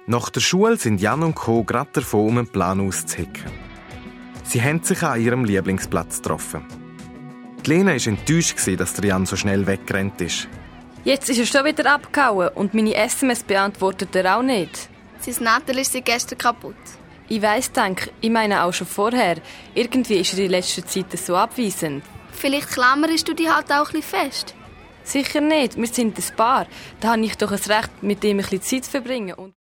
Nach der Schule sind Jan und Co. gerade davon, um einen Plan auszuhacken. Sie haben sich an ihrem Lieblingsplatz getroffen. Die Lena war enttäuscht, dass der Jan so schnell weggerannt ist. Jetzt ist er schon wieder abgehauen und meine SMS beantwortet er auch nicht. Sein Nattel ist seit gestern kaputt. Ich weiss, ich meine auch schon vorher. Irgendwie ist er in letzter Zeit so abweisend. Vielleicht klammerst du dich halt auch ein bisschen fest. Sicher nicht, wir sind ein Paar. Da habe ich doch ein Recht, mit ihm ein bisschen Zeit zu verbringen.